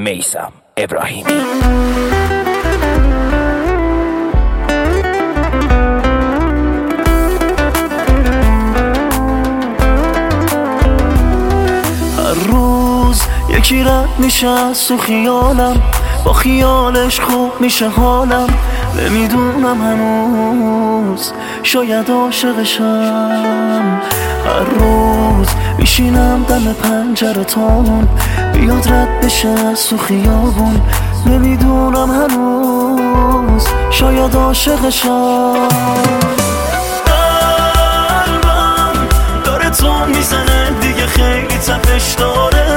میثم ابراهیمی. هر روز یکی رد میشه از تو خیالم، با خیالش خوب میشه حالم. نمیدونم هنوز شاید عاشقشم. هر روز میشینم دم پنجره تامون، بیاد رد بشه از تو خیابون. نمیدونم هنوز شاید عاشقشم. قلبم داره تو میزنه دیگه، خیلی تپش داره.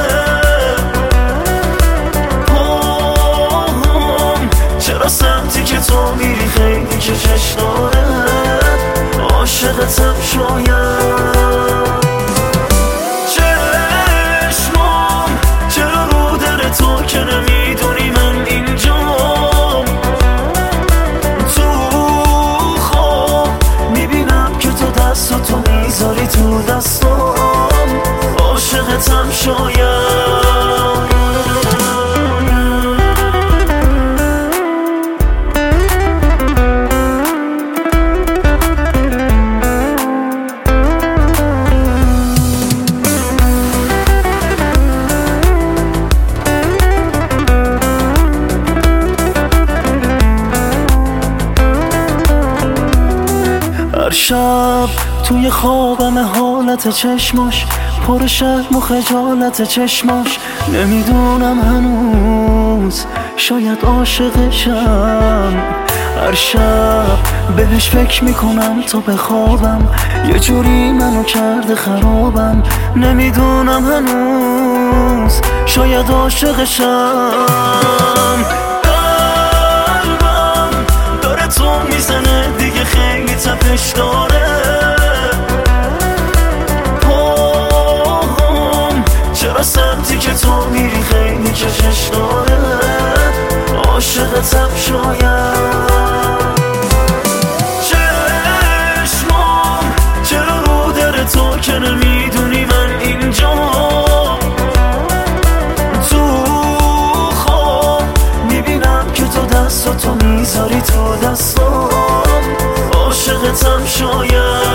چرا سمتی که تو میری خیلی کشش داره. عاشقتم شاید. چشمام چرا رو در تو که نمیدونی من اینجام. تو خواب میبینم که تو دستاتو میذاری تو دستام. عاشقتم شاید. هر شب توی خوابم حالت چشماش، پر شرم و خجالت چشماش. نمیدونم هنوز شاید عاشقشم. هر شب بهش فکر میکنم تا بخوابم، یه جوری منو کرده خرابم. نمیدونم هنوز شاید عاشقشم. قلبم داره تو میزنه دیگه، خیلی تپش داره. چرا سمتی که تو میری خیلی کشش داره. عاشقتم شاید. چشمام چرا رو در تو که نمیدونی من اینجام. تو خواب میبینم که تو دستاتو میذاری تو دستام. عاشقتم شاید.